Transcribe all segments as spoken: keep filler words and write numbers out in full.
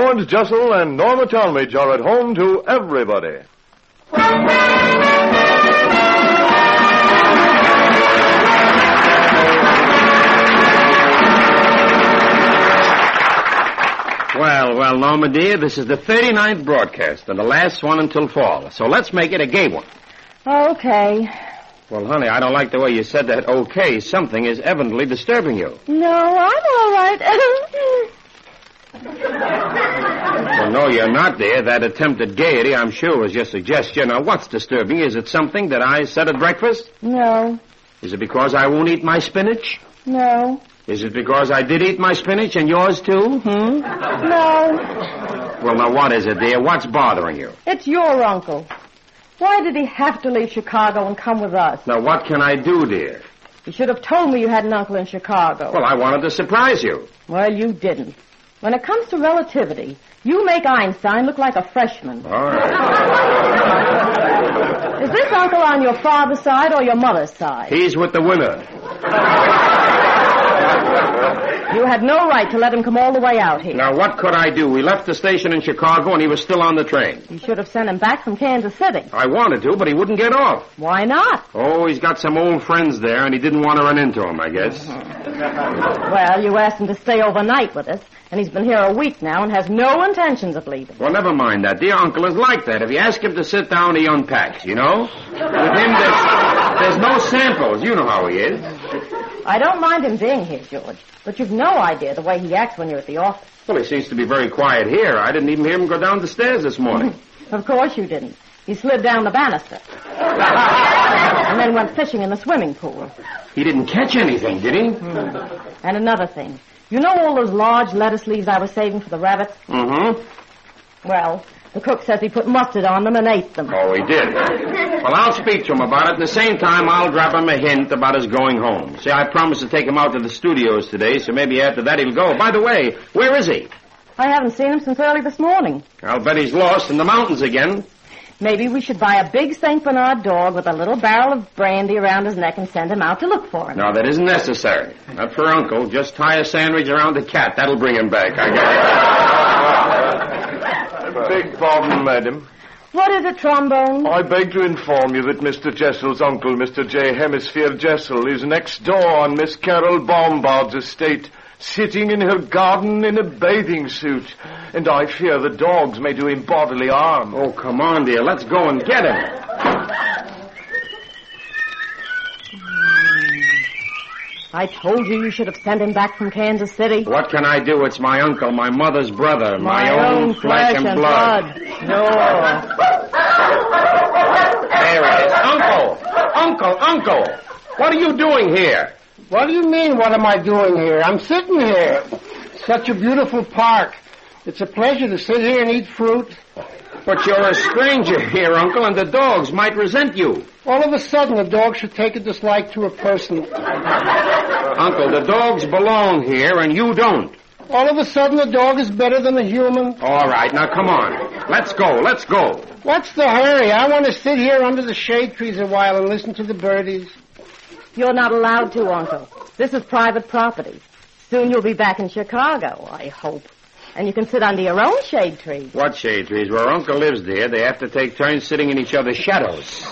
George Jessel and Norma Talmadge are at home to everybody. Well, well, Norma, dear, this is the thirty-ninth broadcast and the last one until fall. So let's make it a gay one. Okay. Well, honey, I don't like the way you said that okay. Something is evidently disturbing you. No, I'm all right. Well, no, you're not, dear. That attempt at gaiety, I'm sure, was just a gesture. Now, what's disturbing? Is it something that I said at breakfast? No. Is it because I won't eat my spinach? No. Is it because I did eat my spinach and yours too? Hmm? No. Well, now, what is it, dear? What's bothering you? It's your uncle. Why did he have to leave Chicago and come with us? Now, what can I do, dear? You should have told me you had an uncle in Chicago. Well, I wanted to surprise you. Well, you didn't. When it comes to relativity, you make Einstein look like a freshman. All right. Is this uncle on your father's side or your mother's side? He's with the winner. You had no right to let him come all the way out here. Now, what could I do? We left the station in Chicago and he was still on the train. You should have sent him back from Kansas City. I wanted to, but he wouldn't get off. Why not? Oh, he's got some old friends there, and he didn't want to run into them, I guess. Mm-hmm. Well, you asked him to stay overnight with us, and he's been here a week now and has no intentions of leaving. Well, never mind that. Dear uncle is like that. If you ask him to sit down, he unpacks, you know? With him, there's, there's no samples. You know how he is. I don't mind him being here, George, but you've no idea the way he acts when you're at the office. Well, he seems to be very quiet here. I didn't even hear him go down the stairs this morning. Of course you didn't. He slid down the banister. And then went fishing in the swimming pool. He didn't catch anything, did he? Mm. And another thing. You know all those large lettuce leaves I was saving for the rabbits? Mm-hmm. Well, the cook says he put mustard on them and ate them. Oh, he did. Well, I'll speak to him about it. At the same time, I'll drop him a hint about his going home. See, I promised to take him out to the studios today, so maybe after that he'll go. By the way, where is he? I haven't seen him since early this morning. I'll bet he's lost in the mountains again. Maybe we should buy a big Saint Bernard dog with a little barrel of brandy around his neck and send him out to look for him. No, that isn't necessary. Not for Uncle. Just tie a sandwich around the cat. That'll bring him back, I guess. Beg pardon, madam. What is it, Trombone? I beg to inform you that Mister Jessel's uncle, Mister J. Hemisphere Jessel, is next door on Miss Carol Bombard's estate, sitting in her garden in a bathing suit. And I fear the dogs may do him bodily harm. Oh, come on, dear. Let's go and get him. I told you you should have sent him back from Kansas City. What can I do? It's my uncle, my mother's brother, my, my own, own flesh and, and blood. blood. No. There he is. Uncle! Uncle! Uncle! What are you doing here? What do you mean, what am I doing here? I'm sitting here. Such a beautiful park. It's a pleasure to sit here and eat fruit. But you're a stranger here, Uncle, and the dogs might resent you. All of a sudden, a dog should take a dislike to a person. Uncle, the dogs belong here, and you don't. All of a sudden, a dog is better than a human. All right, now come on. Let's go, let's go. What's the hurry? I want to sit here under the shade trees a while and listen to the birdies. You're not allowed to, Uncle. This is private property. Soon you'll be back in Chicago, I hope. And you can sit under your own shade tree. What shade trees? Where Uncle lives there, they have to take turns sitting in each other's shadows.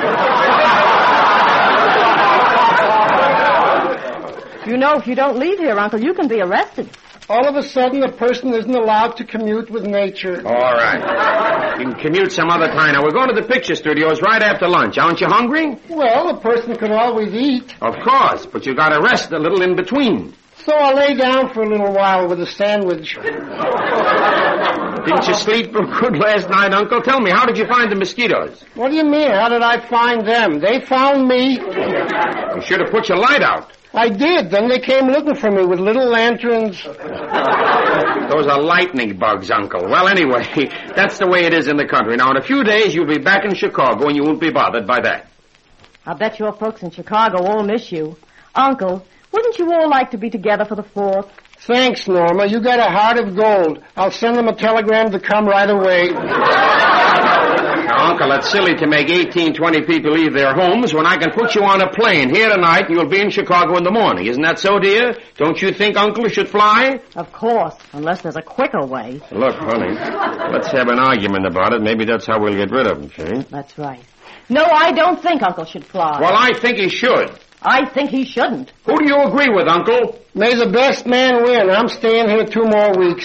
You know, if you don't leave here, Uncle, you can be arrested. All of a sudden, a person isn't allowed to commute with nature. All right. You can commute some other time. Now, we're going to the picture studios right after lunch. Aren't you hungry? Well, a person can always eat. Of course, but you got to rest a little in between. So I'll lay down for a little while with a sandwich. Didn't you sleep good last night, Uncle? Tell me, how did you find the mosquitoes? What do you mean? How did I find them? They found me. You should have put your light out. I did. Then they came looking for me with little lanterns. Those are lightning bugs, Uncle. Well, anyway, that's the way it is in the country. Now, in a few days, you'll be back in Chicago, and you won't be bothered by that. I bet your folks in Chicago all miss you. Uncle, wouldn't you all like to be together for the fourth? Thanks, Norma. You got a heart of gold. I'll send them a telegram to come right away. Now, Uncle, that's silly to make eighteen, twenty people leave their homes when I can put you on a plane here tonight and you'll be in Chicago in the morning. Isn't that so, dear? Don't you think Uncle should fly? Of course, unless there's a quicker way. Look, honey, let's have an argument about it. Maybe that's how we'll get rid of him, see? That's right. No, I don't think Uncle should fly. Well, I think he should. I think he shouldn't. Who do you agree with, Uncle? May the best man win. I'm staying here two more weeks.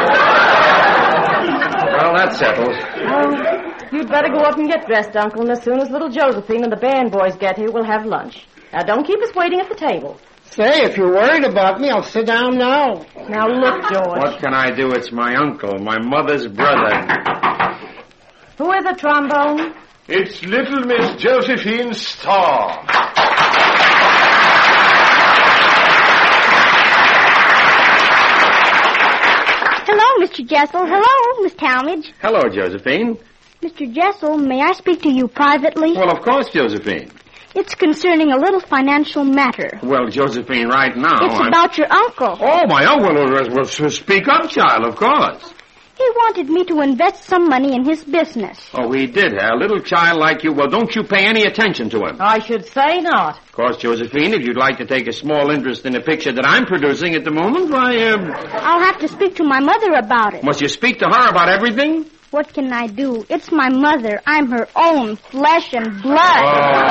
Well, that's settled. Well, you'd better go up and get dressed, Uncle, and as soon as little Josephine and the band boys get here, we'll have lunch. Now, don't keep us waiting at the table. Say, if you're worried about me, I'll sit down now. Now, look, George. What can I do? It's my uncle, my mother's brother. Who is the trombone? It's little Miss Josephine Starr. Hello, Mister Jessel. Hello, Miss Talmadge. Hello, Josephine. Mister Jessel, may I speak to you privately? Well, of course, Josephine. It's concerning a little financial matter. Well, Josephine, right now... It's I'm... about your uncle. Oh, my uncle. Well, well, speak up, child, of course. He wanted me to invest some money in his business. Oh, he did, huh? A little child like you. Well, don't you pay any attention to him. I should say not. Of course, Josephine, if you'd like to take a small interest in a picture that I'm producing at the moment, why, uh... I'll have to speak to my mother about it. Must you speak to her about everything? What can I do? It's my mother. I'm her own flesh and blood. Oh.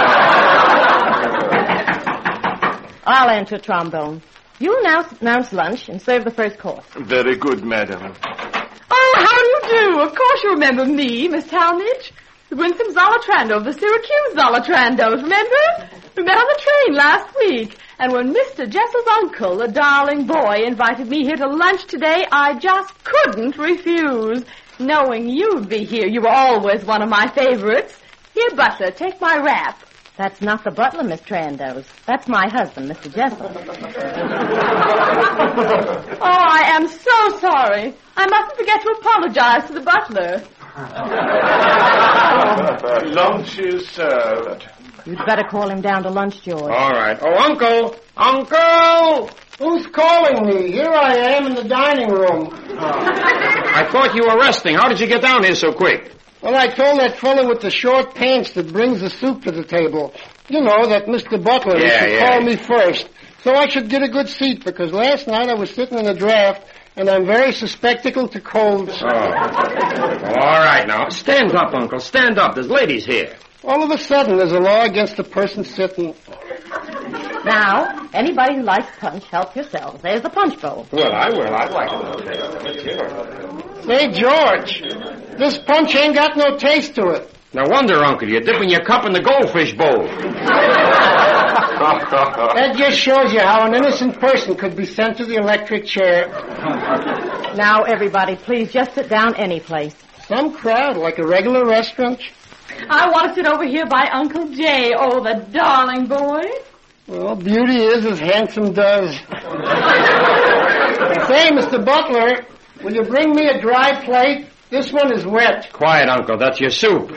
I'll enter trombone. You announce, announce lunch and serve the first course. Very good, madam. Oh, how do you do? Of course you remember me, Miss Talmadge. The Winsome Zolatrando of the Syracuse Zolatrandos, remember? We met on the train last week. And when Mister Jessel's uncle, a darling boy, invited me here to lunch today, I just couldn't refuse. Knowing you'd be here, you were always one of my favorites. Here, butler, take my wrap. That's not the butler, Miss Trandos. That's my husband, Mister Jessel. Oh, I am so sorry. I mustn't forget to apologize to the butler. Lunch is served. You'd better call him down to lunch, George. All right. Oh, Uncle! Uncle! Who's calling me? Here I am in the dining room. I thought you were resting. How did you get down here so quick? Well, I told that fellow with the short pants that brings the soup to the table. You know, that Mister Butler Yeah, should yeah. call me first. So I should get a good seat, because last night I was sitting in a draft, and I'm very suspectical to colds. Oh. All right, now. Stand up, Uncle. Stand up. There's ladies here. All of a sudden, there's a law against the person sitting. Now, anybody who likes punch, help yourselves. There's the punch bowl. Well, I will. I'd like to Let's hear it. Say, George, this punch ain't got no taste to it. No wonder, Uncle. You're dipping your cup in the goldfish bowl. That just shows you how an innocent person could be sent to the electric chair. Now, everybody, please just sit down any place. Some crowd, like a regular restaurant. I want to sit over here by Uncle Jay. Oh, the darling boy. Well, beauty is as handsome does. Say, Mister Butler, will you bring me a dry plate? This one is wet. Quiet, Uncle. That's your soup.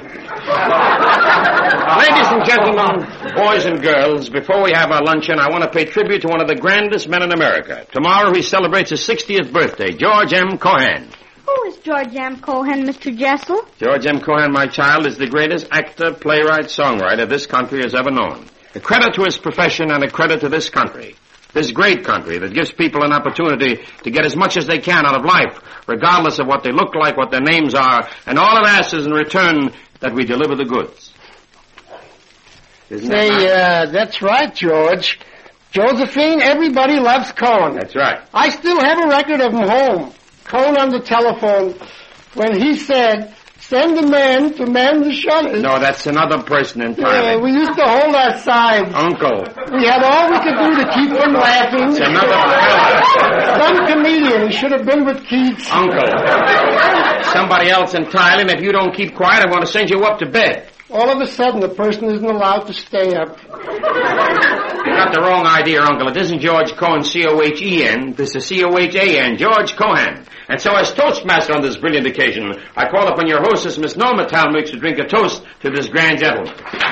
Ladies and gentlemen, boys and girls, before we have our luncheon, I want to pay tribute to one of the grandest men in America. Tomorrow he celebrates his sixtieth birthday, George M. Cohan. Who is George M. Cohan, Mister Jessel? George M. Cohan, my child, is the greatest actor, playwright, songwriter this country has ever known. A credit to his profession and a credit to this country. This great country that gives people an opportunity to get as much as they can out of life, regardless of what they look like, what their names are, and all it asks is in return that we deliver the goods. Isn't that Say, right? uh, that's right, George. Josephine, everybody loves Cohen. That's right. I still have a record of him home. Cohen on the telephone when he said, send a man to man the shutters. No, that's another person Yeah, entirely. we used to hold our sides. Uncle. We had all we could do to keep from laughing. It's another fella. Some comedian, he should have been with Keats. Uncle. Somebody else entirely, and if you don't keep quiet, I want to send you up to bed. All of a sudden, the person isn't allowed to stay up. You got the wrong idea, Uncle. It isn't George Cohen, C O H E N. This is C O H A N, George Cohan. And so as Toastmaster on this brilliant occasion, I call upon your hostess, Miss Norma Talmadge, to drink a toast to this grand gentleman.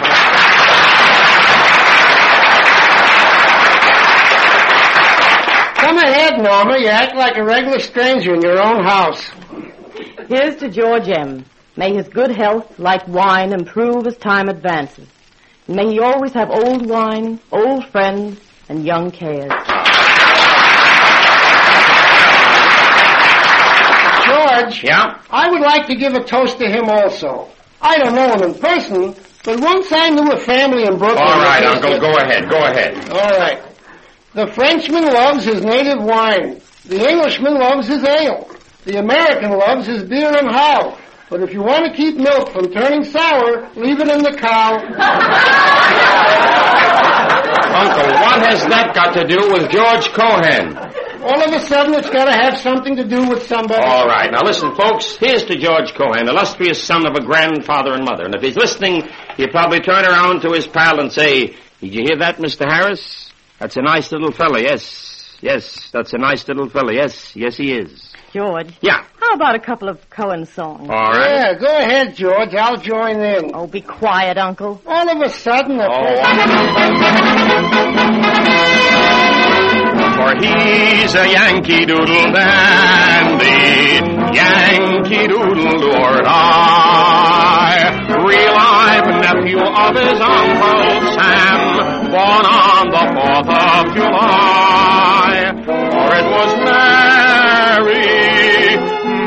Come ahead, Norma. You act like a regular stranger in your own house. Here's to George M. May his good health, like wine, improve as time advances. And may he always have old wine, old friends, and young cares. George? Yeah? I would like to give a toast to him also. I don't know him in person, but once I knew a family in Brooklyn... All right, Uncle, go ahead, go ahead. All right. The Frenchman loves his native wine. The Englishman loves his ale. The American loves his beer and how. But if you want to keep milk from turning sour, leave it in the cow. Uncle, what has that got to do with George Cohan? All of a sudden, it's got to have something to do with somebody. All right. Now, listen, folks. Here's to George Cohan, illustrious son of a grandfather and mother. And if he's listening, he'll probably turn around to his pal and say, did you hear that, Mister Harris? That's a nice little fella, yes. Yes, that's a nice little fella, yes. Yes, he is. George. Yeah. How about a couple of Cohen songs? All right. Yeah, go ahead, George. I'll join in. Oh, be quiet, Uncle. All of a sudden... A Oh, for he's a Yankee Doodle dandy, Yankee Doodle Lord I, real live nephew of his Uncle Sam, born on the fourth of July. For it was Mary,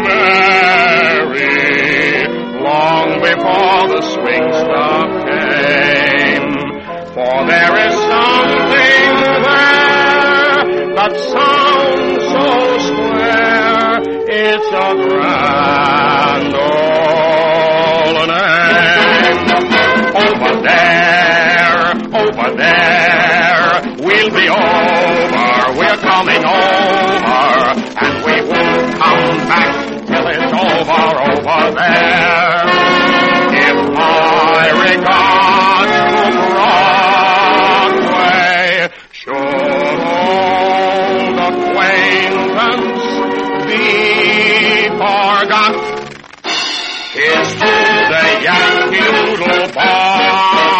Mary, long before the swing stuff came. For there is something there that sounds so square, it's a grand old name. Over there, over there, we'll be over, we're coming over, and we won't come back till it's over, over there. If my regards to Broadway should old acquaintance be forgot, here's to the Yankee Doodle Bar.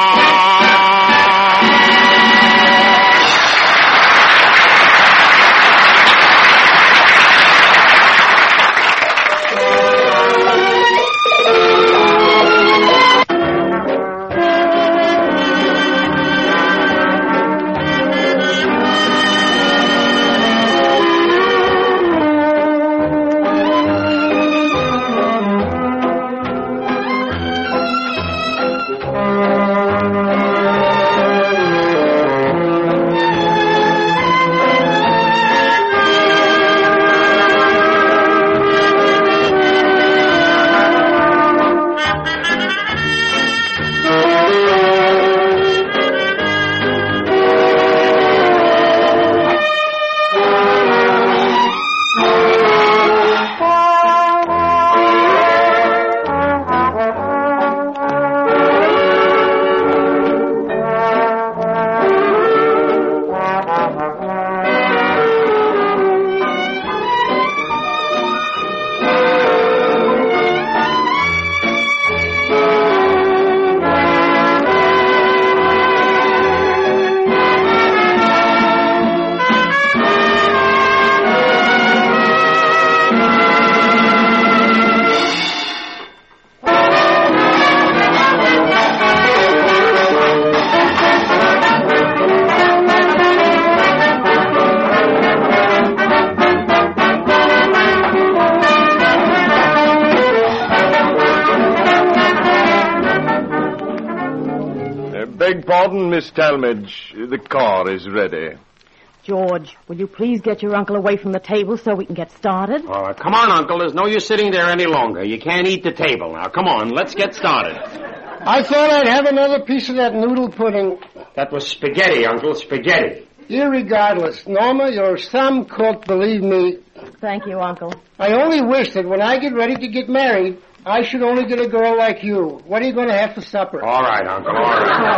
Beg pardon, Miss Talmadge. The car is ready. George, will you please get your uncle away from the table so we can get started? All right, come on, Uncle. There's no use sitting there any longer. You can't eat the table now. Come on, let's get started. I thought I'd have another piece of that noodle pudding. That was spaghetti, Uncle, spaghetti. Irregardless, Norma, you're some cook, believe me. Thank you, Uncle. I only wish that when I get ready to get married, I should only get a girl like you. What are you going to have for supper? All right, Uncle, all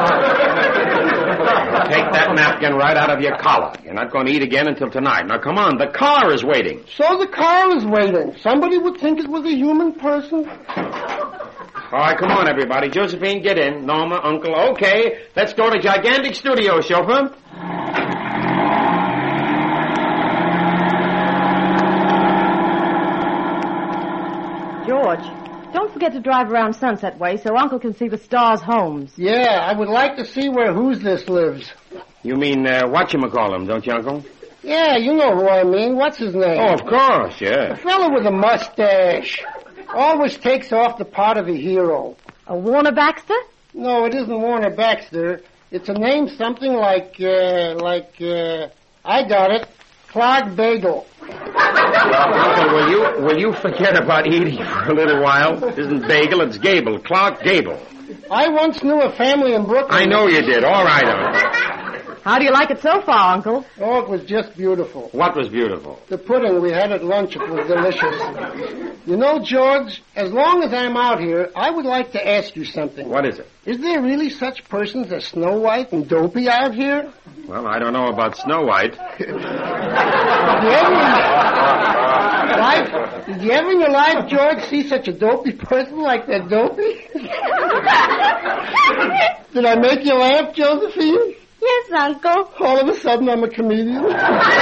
right. Take that napkin right out of your collar. You're not going to eat again until tonight. Now, come on, the car is waiting. So the car is waiting. Somebody would think it was a human person. All right, come on, everybody. Josephine, get in. Norma, Uncle, okay. Let's go to Gigantic Studio, chauffeur. George, don't forget get to drive around Sunset Way so Uncle can see the stars' homes. Yeah, I would like to see where Who's This lives. You mean, uh, whatchamacallem, don't you, Uncle? Yeah, you know who I mean. What's his name? Oh, of course, yeah. The fellow with the mustache. Always takes off the part of a hero. A Warner Baxter? No, it isn't Warner Baxter. It's a name something like, uh, like, uh, I got it. Clark Bagel. Uncle, will you, will you forget about Edie for a little while? It isn't Bagel, it's Gable. Clark Gable. I once knew a family in Brooklyn. I know you did. All right, Uncle. How do you like it so far, Uncle? Oh, it was just beautiful. What was beautiful? The pudding we had at lunch, it was delicious. You know, George, as long as I'm out here, I would like to ask you something. What is it? Is there really such persons as Snow White and Dopey out here? Well, I don't know about Snow White. Did you ever in your life, did you ever in your life, George, see such a dopey person like that Dopey? Did I make you laugh, Josephine? Yes, Uncle. All of a sudden, I'm a comedian. All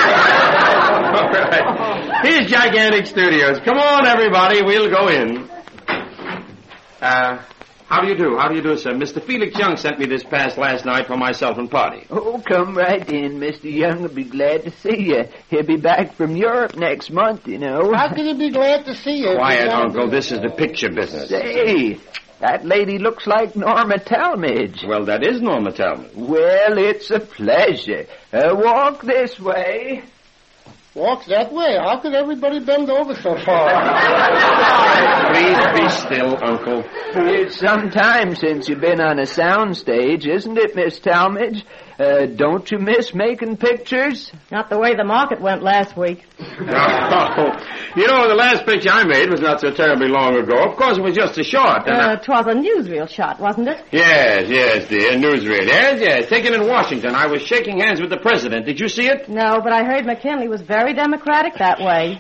right. Here's Gigantic Studios. Come on, everybody. We'll go in. Uh, how do you do? How do you do, sir? Mister Felix Young sent me this pass last night for myself and party. Oh, come right in. Mister Young will be glad to see you. He'll be back from Europe next month, you know. How can you be glad to see you? Quiet, Uncle. This is the picture business. Say, that lady looks like Norma Talmadge. Well, that is Norma Talmadge. Well, it's a pleasure. Uh, walk this way. Walks that way. How could everybody bend over so far? Please be still, Uncle. It's some time since you've been on a sound stage, isn't it, Miss Talmadge? Uh, don't you miss making pictures? Not the way the market went last week. Oh, you know, the last picture I made was not so terribly long ago. Of course, it was just a short. And Uh, I... 'twas a newsreel shot, wasn't it? Yes, yes, dear, newsreel. Yes, yes, taken in Washington. I was shaking hands with the president. Did you see it? No, but I heard McKinley was very democratic that way.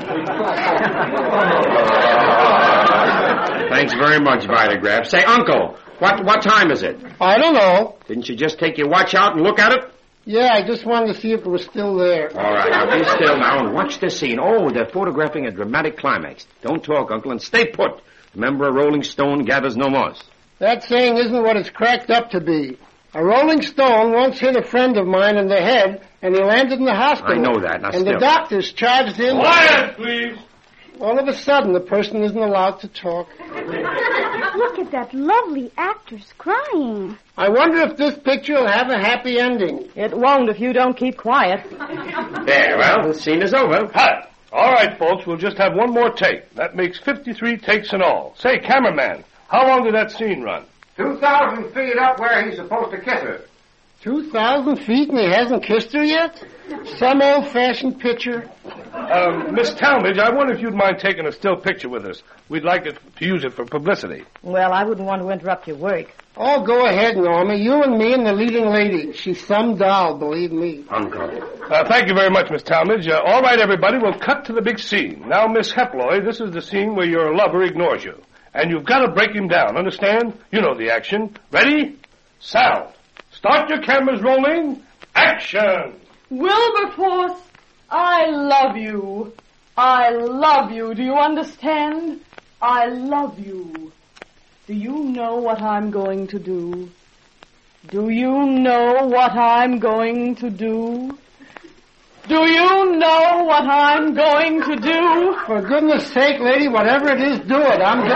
Thanks very much, Vitagraph. Say, Uncle, what what time is it? I don't know. Didn't you just take your watch out and look at it? Yeah, I just wanted to see if it was still there. All right, now be still now and watch this scene. Oh, they're photographing a dramatic climax. Don't talk, Uncle, and stay put. Remember, a rolling stone gathers no moss. That saying isn't what it's cracked up to be. A rolling stone once hit a friend of mine in the head, and he landed in the hospital. I know that. Now, and still. the doctors charged him... Quiet, please. All of a sudden, the person isn't allowed to talk. Look at that lovely actress crying. I wonder if this picture will have a happy ending. It won't if you don't keep quiet. There, well, the scene is over. Hi. All right, folks, we'll just have one more take. That makes fifty-three takes in all. Say, cameraman, how long did that scene run? Two thousand feet up where he's supposed to kiss her. Two thousand feet and he hasn't kissed her yet? Some old-fashioned picture. Um, Miss Talmadge, I wonder if you'd mind taking a still picture with us. We'd like it, to use it for publicity. Well, I wouldn't want to interrupt your work. Oh, go ahead, Norma. You and me and the leading lady. She's some doll, believe me. Uncle. Uh, thank you very much, Miss Talmadge. Uh, all right, everybody, we'll cut to the big scene. Now, Miss Heploy, this is the scene where your lover ignores you. And you've got to break him down, understand? You know the action. Ready? Sound. Start your cameras rolling. Action! Wilberforce, I love you. I love you. Do you understand? I love you. Do you know what I'm going to do? Do you know what I'm going to do? Do you know what I'm going to do? For goodness sake, lady, whatever it is, do it. I'm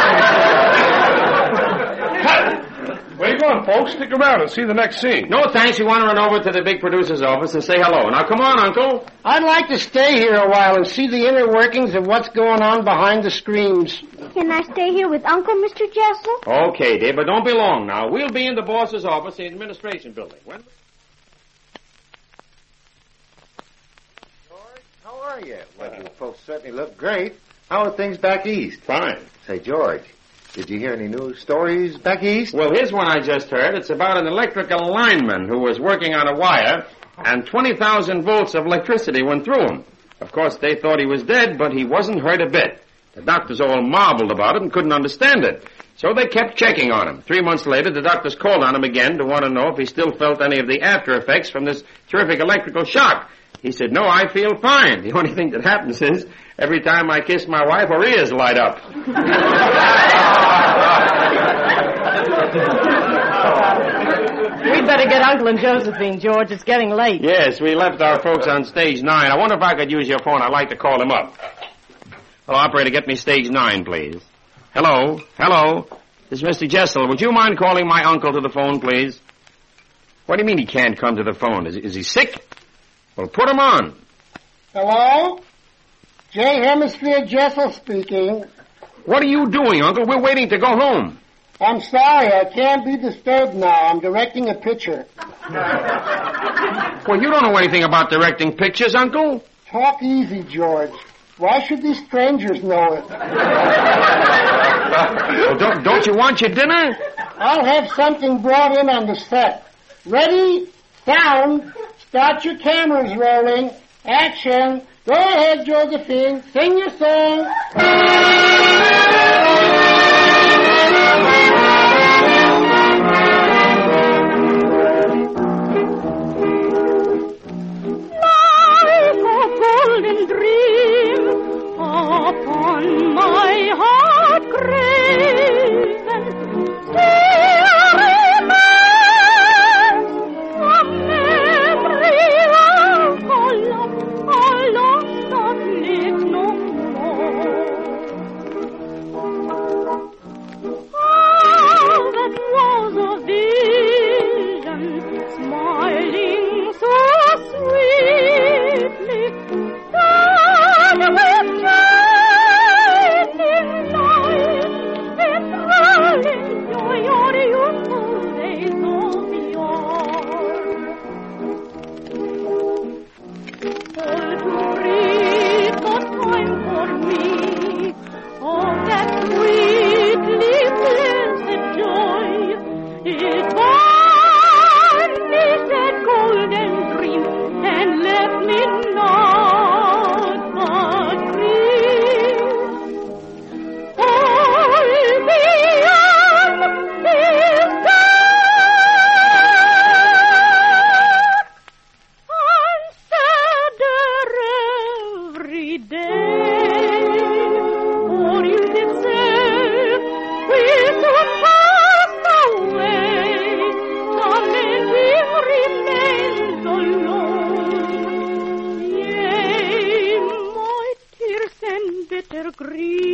getting... Cut! Where you going, folks? Stick around and see the next scene. No, thanks. We want to run over to the big producer's office and say hello. Now, come on, Uncle. I'd like to stay here a while and see the inner workings of what's going on behind the screens. Can I stay here with Uncle, Mister Jessel? Okay, dear, but don't be long now. We'll be in the boss's office in the administration building. When... George, how are you? Well, you folks certainly look great. How are things back east? Fine. Say, George, did you hear any new stories back east? Well, here's one I just heard. It's about an electrical lineman who was working on a wire, and twenty thousand volts of electricity went through him. Of course, they thought he was dead, but he wasn't hurt a bit. The doctors all marveled about it and couldn't understand it. So they kept checking on him. Three months later, the doctors called on him again to want to know if he still felt any of the after effects from this terrific electrical shock. He said, no, I feel fine. The only thing that happens is every time I kiss my wife, her ears light up. We'd better get Uncle and Josephine, George. It's getting late. Yes, we left our folks on stage nine. I wonder if I could use your phone. I'd like to call them up. Hello, operator, get me stage nine, please. Hello, hello. This is Mister Jessel. Would you mind calling my uncle to the phone, please? What do you mean he can't come to the phone? Is, is he sick? Well, put him on. Hello? J. Hemisphere Jessel speaking. What are you doing, Uncle? We're waiting to go home. I'm sorry, I can't be disturbed now. I'm directing a picture. Well, you don't know anything about directing pictures, Uncle. Talk easy, George. Why should these strangers know it? Well, don't, don't you want your dinner? I'll have something brought in on the set. Ready? Sound. Start your cameras rolling. Action. Go ahead, Josephine. Sing your song. Like a golden dream upon my heart graven, still remains a memory of a love, a love that lives no more. Ah, that was a vision, smiling so sweetly, done with shining light, enthralling joy or youthful days of yore. All to breathe the time for me of that sweetly blessed joy. It vanished that golden dream and left me naught but grief. All beyond is dark and sadder every day. For you did say we should pass away. The memory remains alone. Yea, my tears and bitter grief